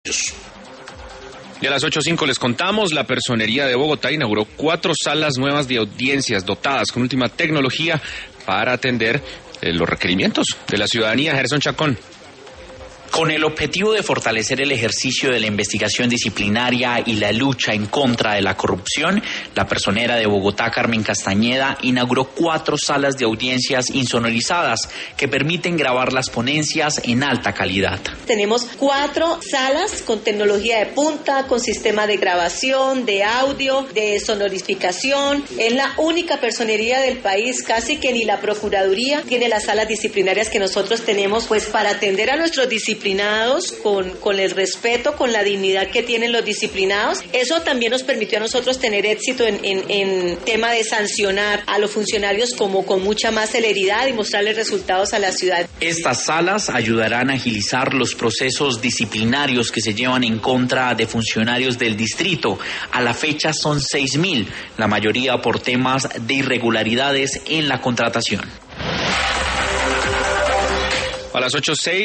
Y a las 8:05 les contamos, la Personería de Bogotá inauguró 4 salas nuevas de audiencias dotadas con última tecnología para atender los requerimientos de la ciudadanía. Gerson Chacón. Con el objetivo de fortalecer el ejercicio de la investigación disciplinaria y la lucha en contra de la corrupción, la Personera de Bogotá, Carmen Castañeda, inauguró 4 salas de audiencias insonorizadas que permiten grabar las ponencias en alta calidad. Tenemos 4 salas con tecnología de punta, con sistema de grabación, de audio, de sonorificación. Es la única personería del país, casi que ni la Procuraduría tiene las salas disciplinarias que nosotros tenemos, pues para atender a nuestros disciplinados con el respeto, con la dignidad que tienen los disciplinados. Eso también nos permitió a nosotros tener éxito en tema de sancionar a los funcionarios como con mucha más celeridad y mostrarles resultados a la ciudad. Estas salas ayudarán a agilizar los procesos disciplinarios que se llevan en contra de funcionarios del distrito. A la fecha son 6.000, la mayoría por temas de irregularidades en la contratación. A las 8:06